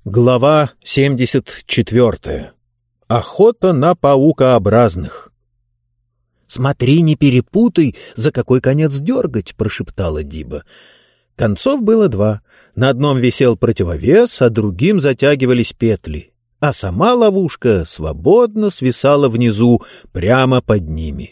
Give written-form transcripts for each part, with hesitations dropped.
Глава 74. Охота на паукообразных. «Смотри, не перепутай, за какой конец дергать!» — прошептала Диба. Концов было два. На одном висел противовес, а другим затягивались петли. А сама ловушка свободно свисала внизу, прямо под ними.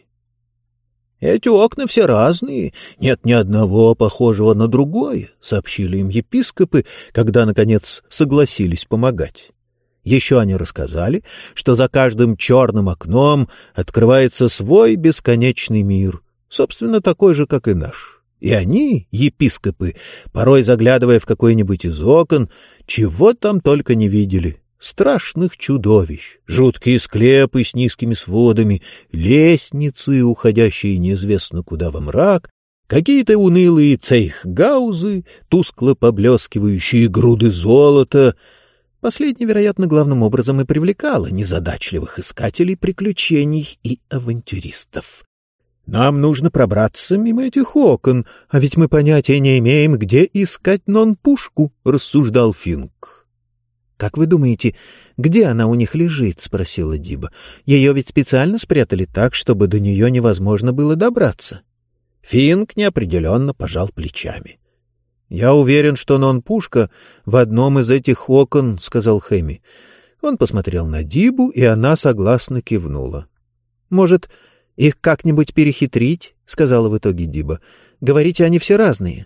«Эти окна все разные, нет ни одного похожего на другое», — сообщили им епископы, когда, наконец, согласились помогать. Еще они рассказали, что за каждым черным окном открывается свой бесконечный мир, собственно, такой же, как и наш. И они, епископы, порой заглядывая в какой-нибудь из окон, чего там только не видели. Страшных чудовищ, жуткие склепы с низкими сводами, лестницы, уходящие неизвестно куда во мрак, какие-то унылые цейхгаузы, тускло поблескивающие груды золота. Последнее, вероятно, главным образом и привлекало незадачливых искателей приключений и авантюристов. «Нам нужно пробраться мимо этих окон, а ведь мы понятия не имеем, где искать нон-пушку», — рассуждал Финк. «Как вы думаете, где она у них лежит?» — спросила Диба. «Ее ведь специально спрятали так, чтобы до нее невозможно было добраться». Финк неопределенно пожал плечами. «Я уверен, что нон-пушка в одном из этих окон», — сказал Хэмми. Он посмотрел на Дибу, и она согласно кивнула. «Может, их как-нибудь перехитрить?» — сказала в итоге Диба. «Говорите, они все разные».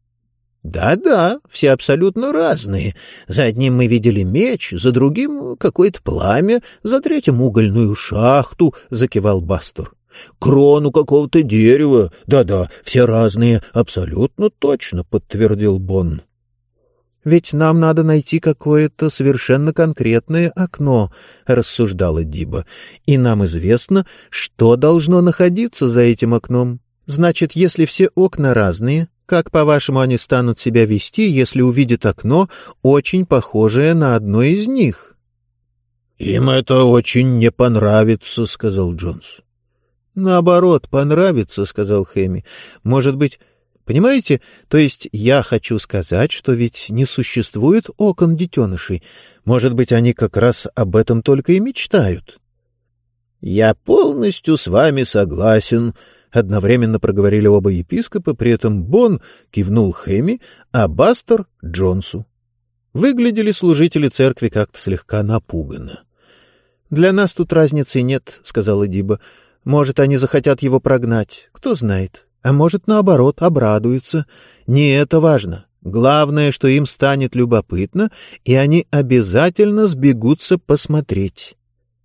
«Да-да, все абсолютно разные. За одним мы видели меч, за другим — какое-то пламя, за третьим — угольную шахту», — закивал Бастер. «Крону какого-то дерева. Да-да, все разные, абсолютно точно», — подтвердил Бон. «Ведь нам надо найти какое-то совершенно конкретное окно», — рассуждала Диба. «И нам известно, что должно находиться за этим окном. Значит, если все окна разные, как, по-вашему, они станут себя вести, если увидят окно, очень похожее на одно из них?» «Им это очень не понравится», — сказал Джонс. «Наоборот, понравится», — сказал Хэмми. «Может быть, понимаете, то есть я хочу сказать, что ведь не существует окон детенышей. Может быть, они как раз об этом только и мечтают». «Я полностью с вами согласен», — одновременно проговорили оба епископа, при этом Бон кивнул Хэмми, а Бастер — Джонсу. Выглядели служители церкви как-то слегка напуганно. «Для нас тут разницы нет», — сказала Диба. «Может, они захотят его прогнать, кто знает. А может, наоборот, обрадуются. Не это важно. Главное, что им станет любопытно, и они обязательно сбегутся посмотреть».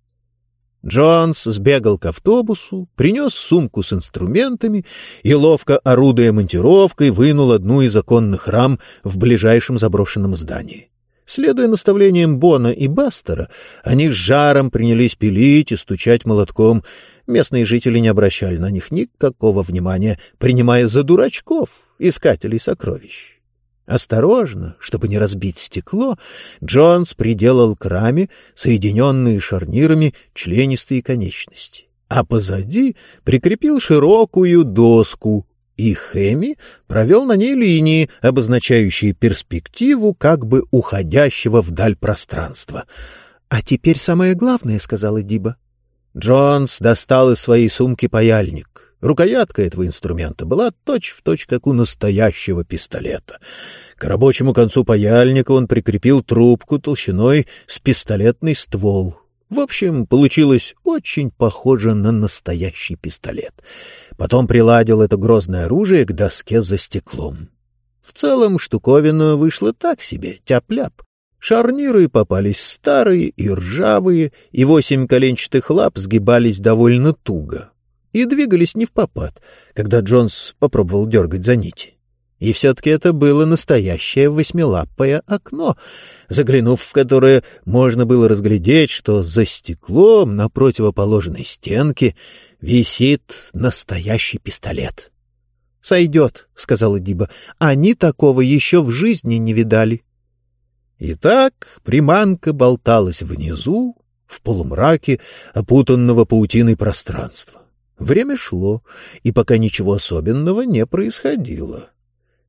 Джонс сбегал к автобусу, принес сумку с инструментами и, ловко орудуя монтировкой, вынул одну из оконных рам в ближайшем заброшенном здании. Следуя наставлениям Бона и Бастера, они с жаром принялись пилить и стучать молотком. Местные жители не обращали на них никакого внимания, принимая за дурачков, искателей сокровищ. Осторожно, чтобы не разбить стекло, Джонс приделал к раме соединенные шарнирами членистые конечности, а позади прикрепил широкую доску, и Хэмми провел на ней линии, обозначающие перспективу как бы уходящего вдаль пространства. «А теперь самое главное», — сказала Диба. Джонс достал из своей сумки паяльник. Рукоятка этого инструмента была точь-в-точь, как у настоящего пистолета. К рабочему концу паяльника он прикрепил трубку толщиной с пистолетный ствол. В общем, получилось очень похоже на настоящий пистолет. Потом приладил это грозное оружие к доске за стеклом. В целом штуковина вышла так себе, тяп-ляп. Шарниры попались старые и ржавые, и 8 коленчатых лап сгибались довольно туго и двигались невпопад, когда Джонс попробовал дергать за нити. И все-таки это было настоящее 8-лапое окно, заглянув в которое можно было разглядеть, что за стеклом на противоположной стенке висит настоящий пистолет. «Сойдет», — сказала Диба, — «они такого еще в жизни не видали». Итак, приманка болталась внизу, в полумраке, опутанного паутиной пространства. Время шло, и пока ничего особенного не происходило.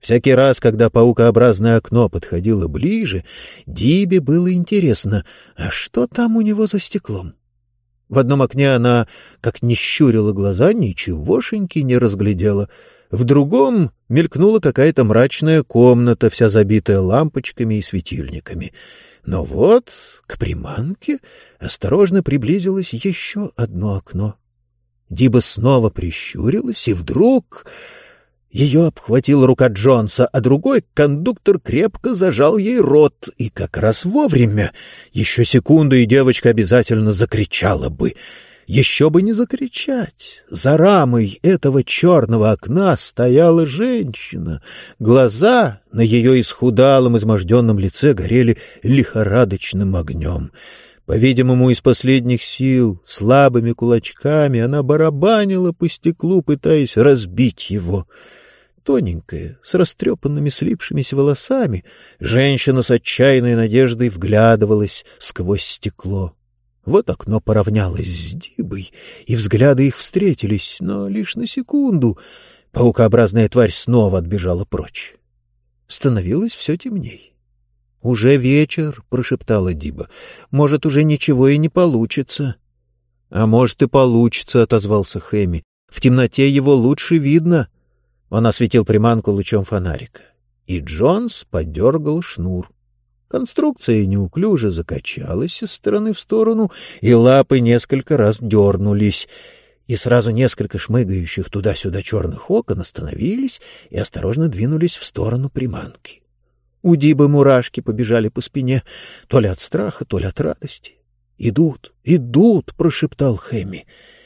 Всякий раз, когда паукообразное окно подходило ближе, Дибе было интересно, а что там у него за стеклом? В одном окне она, как ни щурила глаза, ничегошеньки не разглядела. В другом мелькнула какая-то мрачная комната, вся забитая лампочками и светильниками. Но вот к приманке осторожно приблизилось еще одно окно. Диба снова прищурилась, и вдруг ее обхватила рука Джонса, а другой кондуктор крепко зажал ей рот, и как раз вовремя. Еще секунду, и девочка обязательно закричала бы. Еще бы не закричать. За рамой этого черного окна стояла женщина. Глаза на ее исхудалом, изможденном лице горели лихорадочным огнем. По-видимому, из последних сил, слабыми кулачками, она барабанила по стеклу, пытаясь разбить его. Тоненькая, с растрепанными слипшимися волосами, женщина с отчаянной надеждой вглядывалась сквозь стекло. Вот окно поравнялось с Дибой, и взгляды их встретились, но лишь на секунду. Паукообразная тварь снова отбежала прочь. Становилось все темней. — Уже вечер, — прошептала Диба. — Может, уже ничего и не получится. — А может, и получится, — отозвался Хэмми. — В темноте его лучше видно. Он осветил приманку лучом фонарика, и Джонс подергал шнур. Конструкция неуклюже закачалась из стороны в сторону, и лапы несколько раз дернулись, и сразу несколько шмыгающих туда-сюда черных окон остановились и осторожно двинулись в сторону приманки. У Дибы мурашки побежали по спине, то ли от страха, то ли от радости. «Идут, идут!» — прошептал Хэмми.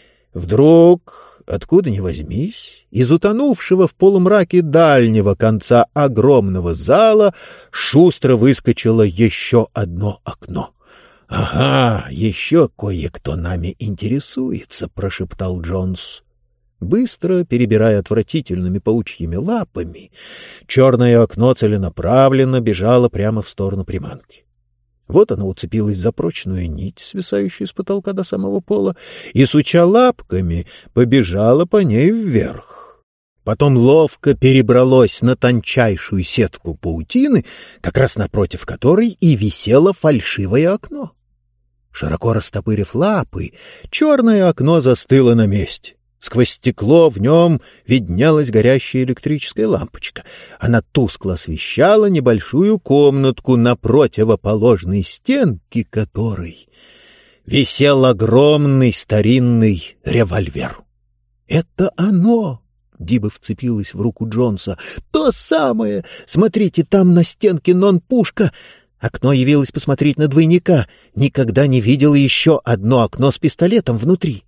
Вдруг, откуда ни возьмись, из утонувшего в полумраке дальнего конца огромного зала шустро выскочило еще одно окно. — Ага, еще кое-кто нами интересуется, — прошептал Джонс. Быстро, перебирая отвратительными паучьими лапами, черное окно целенаправленно бежало прямо в сторону приманки. Вот она уцепилась за прочную нить, свисающую с потолка до самого пола, и, суча лапками, побежала по ней вверх. Потом ловко перебралась на тончайшую сетку паутины, как раз напротив которой и висело фальшивое окно. Широко растопырив лапы, черное окно застыло на месте. Сквозь стекло в нем виднелась горящая электрическая лампочка. Она тускло освещала небольшую комнатку, на противоположной стенке которой висел огромный старинный револьвер. — Это оно! — Диба вцепилась в руку Джонса. — То самое! Смотрите, там на стенке нон-пушка! Окно явилось посмотреть на двойника. Никогда не видела еще одно окно с пистолетом внутри.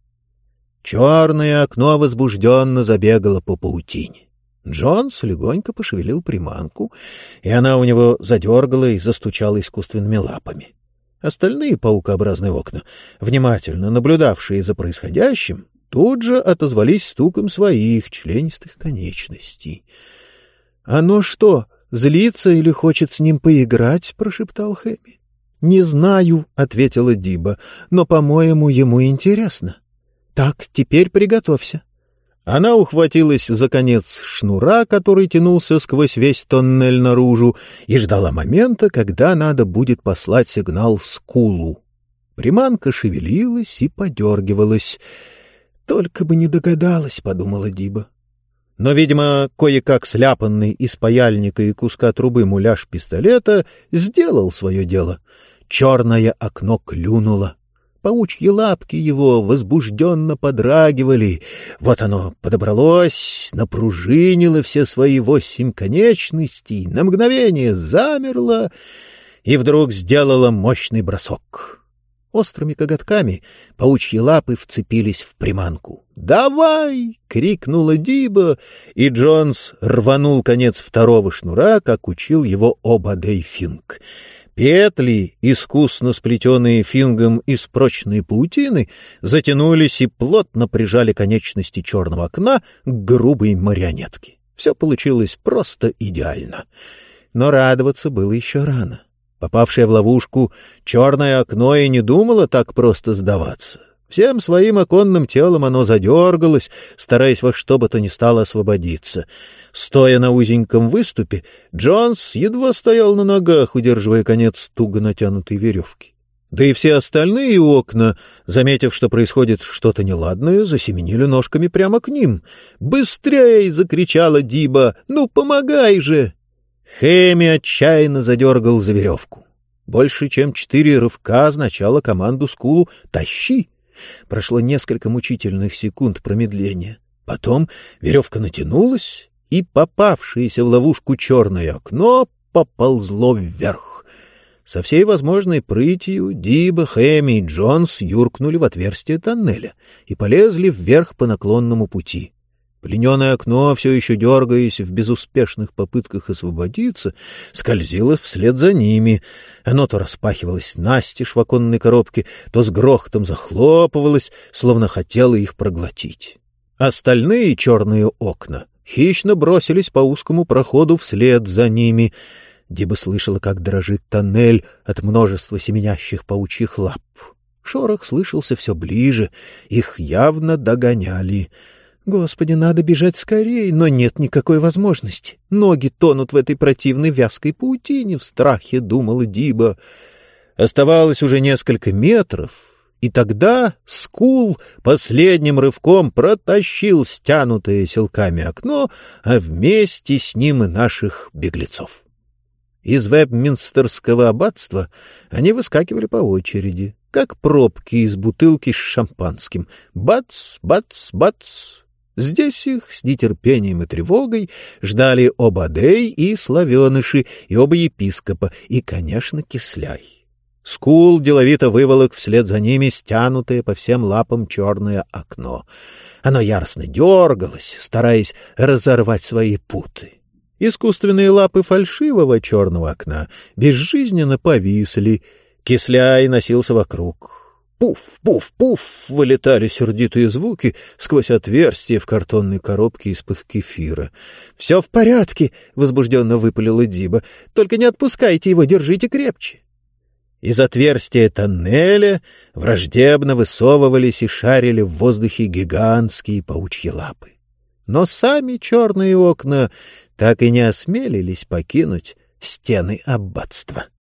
Черное окно возбужденно забегало по паутине. Джонс легонько пошевелил приманку, и она у него задергала и застучала искусственными лапами. Остальные паукообразные окна, внимательно наблюдавшие за происходящим, тут же отозвались стуком своих членистых конечностей. — Оно что, злится или хочет с ним поиграть? — прошептал Хэмми. — Не знаю, — ответила Диба, — но, по-моему, ему интересно. Так, теперь приготовься. Она ухватилась за конец шнура, который тянулся сквозь весь тоннель наружу, и ждала момента, когда надо будет послать сигнал скулу. Приманка шевелилась и подергивалась. «Только бы не догадалась», — подумала Диба. Но, видимо, кое-как сляпанный из паяльника и куска трубы муляж пистолета сделал свое дело. Черное окно клюнуло. Паучьи лапки его возбужденно подрагивали. Вот оно подобралось, напружинило все свои 8 конечностей, на мгновение замерло и вдруг сделало мощный бросок. Острыми коготками паучьи лапы вцепились в приманку. «Давай!» — крикнула Диба, и Джонс рванул конец второго шнура, как учил его Обадей Финк. Петли, искусно сплетенные Фингом из прочной паутины, затянулись и плотно прижали конечности черного окна к грубой марионетке. Все получилось просто идеально. Но радоваться было еще рано. Попавшее в ловушку, черное окно и не думало так просто сдаваться. Всем своим оконным телом оно задергалось, стараясь во что бы то ни стало освободиться. Стоя на узеньком выступе, Джонс едва стоял на ногах, удерживая конец туго натянутой веревки. Да и все остальные окна, заметив, что происходит что-то неладное, засеменили ножками прямо к ним. «Быстрей!» — закричала Диба. «Ну, помогай же!» Хэмми отчаянно задергал за веревку. Больше чем 4 рывка означало команду Скулу «Тащи!». Прошло несколько мучительных секунд промедления. Потом веревка натянулась, и попавшееся в ловушку черное окно поползло вверх. Со всей возможной прытью Диба, Хэмми и Джонс юркнули в отверстие тоннеля и полезли вверх по наклонному пути. Плененое окно, все еще дергаясь в безуспешных попытках освободиться, скользило вслед за ними. Оно то распахивалось настежь в оконной коробке, то с грохотом захлопывалось, словно хотело их проглотить. Остальные черные окна хищно бросились по узкому проходу вслед за ними. Диба слышала, как дрожит тоннель от множества семенящих паучьих лап. Шорох слышался все ближе, их явно догоняли. Господи, надо бежать скорее, но нет никакой возможности. Ноги тонут в этой противной вязкой паутине, в страхе думала Диба. Оставалось уже несколько метров, и тогда Скул последним рывком протащил стянутое селками окно, а вместе с ним и наших беглецов. Из Вебминстерского аббатства они выскакивали по очереди, как пробки из бутылки с шампанским. Бац, бац, бац. Здесь их с нетерпением и тревогой ждали Обадей и Славеныши, и оба епископа, и, конечно, Кисляй. Скул деловито выволок вслед за ними стянутое по всем лапам черное окно. Оно яростно дергалось, стараясь разорвать свои путы. Искусственные лапы фальшивого черного окна безжизненно повисли. Кисляй носился вокруг. Пуф, пуф, пуф вылетали сердитые звуки сквозь отверстие в картонной коробке из-под кефира. — Все в порядке, — возбужденно выпалила Диба. — Только не отпускайте его, держите крепче. Из отверстия тоннеля враждебно высовывались и шарили в воздухе гигантские паучьи лапы. Но сами черные окна так и не осмелились покинуть стены аббатства.